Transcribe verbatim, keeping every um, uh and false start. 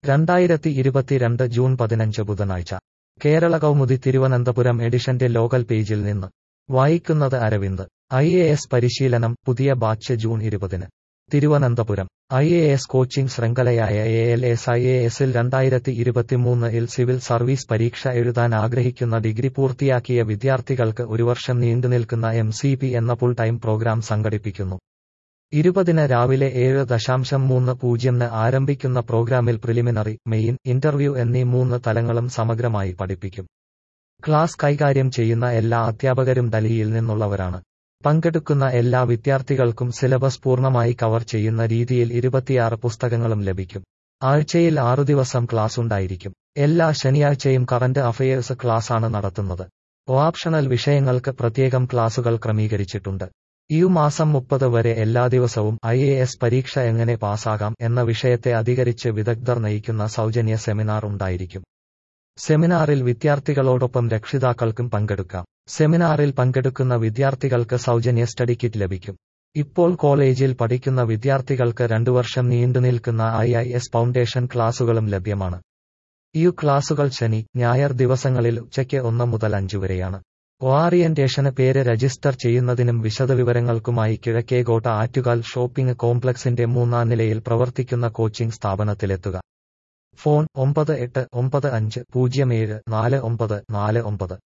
രണ്ടായിരത്തി ഇരുപത്തിരണ്ട് ജൂൺ പതിനഞ്ച് ബുധനാഴ്ച കേരള കൗമുദി തിരുവനന്തപുരം എഡിഷന്റെ ലോകൽ പേജിൽ നിന്ന് വായിക്കുന്നത് അരവിന്ദ്. ഐ എ എസ് പരിശീലനം പുതിയ ബാച്ച് ജൂൺ ഇരുപതിന്. Thiruvananthapuram I A S coaching ശൃംഖലയായ A L S I A എസിൽ രണ്ടായിരത്തി ഇരുപത്തിമൂന്ന് ഇൽ സിവിൽ സർവീസ് പരീക്ഷ എഴുതാൻ ആഗ്രഹിക്കുന്ന ഡിഗ്രി പൂർത്തിയാക്കിയ വിദ്യാർത്ഥികൾക്ക് ഒരു വർഷം നീണ്ടുനിൽക്കുന്ന എം സി പി എന്ന ഫുൾ ടൈം പ്രോഗ്രാം സംഘടിപ്പിക്കുന്നു. ഇരുപതിന് രാവിലെ ഏഴ് ദശാംശം മൂന്ന് പൂജ്യംന് ആരംഭിക്കുന്ന പ്രോഗ്രാമിൽ പ്രിലിമിനറി, മെയിൻ, ഇന്റർവ്യൂ എന്നീ മൂന്ന് തലങ്ങളും സമഗ്രമായി പഠിപ്പിക്കും. ക്ലാസ് കൈകാര്യം ചെയ്യുന്ന എല്ലാ അധ്യാപകരും ഡൽഹിയിൽ നിന്നുള്ളവരാണ്. പങ്കെടുക്കുന്ന എല്ലാ വിദ്യാർത്ഥികൾക്കും സിലബസ് പൂർണ്ണമായി കവർ ചെയ്യുന്ന രീതിയിൽ ഇരുപത്തിയാറ് പുസ്തകങ്ങളും ലഭിക്കും. ആഴ്ചയിൽ ആറു ദിവസം ക്ലാസ് ഉണ്ടായിരിക്കും. എല്ലാ ശനിയാഴ്ചയും കറന്റ് അഫയേഴ്സ് ക്ലാസാണ് നടത്തുന്നത്. ഓപ്ഷണൽ വിഷയങ്ങൾക്ക് പ്രത്യേകം ക്ലാസുകൾ ക്രമീകരിച്ചിട്ടുണ്ട്. ഈ മാസം മുപ്പത് വരെ എല്ലാ ദിവസവും ഐ എ എസ് പരീക്ഷ എങ്ങനെ പാസ്സാകാം എന്ന വിഷയത്തെ അധികരിച്ച് വിദഗ്ധർ നയിക്കുന്ന സൗജന്യ സെമിനാർ ഉണ്ടായിരിക്കും. സെമിനാറിൽ വിദ്യാർത്ഥികളോടൊപ്പം രക്ഷിതാക്കൾക്കും പങ്കെടുക്കാം. സെമിനാറിൽ പങ്കെടുക്കുന്ന വിദ്യാർത്ഥികൾക്ക് സൗജന്യ സ്റ്റഡി കിറ്റ് ലഭിക്കും. ഇപ്പോൾ കോളേജിൽ പഠിക്കുന്ന വിദ്യാർത്ഥികൾക്ക് രണ്ടു വർഷം നീണ്ടുനിൽക്കുന്ന ഐ ഐ എസ് ഫൗണ്ടേഷൻ ക്ലാസുകളും ലഭ്യമാണ്. ഈ ക്ലാസുകൾ ശനി, ഞായർ ദിവസങ്ങളിൽ ഉച്ചയ്ക്ക് ഒന്ന് മുതൽ അഞ്ചു വരെയാണ്. ഓറിയന്റേഷന് പേര് രജിസ്റ്റർ ചെയ്യുന്നതിനും വിശദവിവരങ്ങൾക്കുമായി കിഴക്കേകോട്ട ആറ്റുകാൽ ഷോപ്പിംഗ് കോംപ്ലക്സിന്റെ മൂന്നാം നിലയിൽ പ്രവർത്തിക്കുന്ന കോച്ചിംഗ് സ്ഥാപനത്തിലെത്തുക. ഫോൺ ഒമ്പത് എട്ട് ഒമ്പത് അഞ്ച് പൂജ്യം ഏഴ് നാല് ഒമ്പത് നാല് ഒമ്പത്.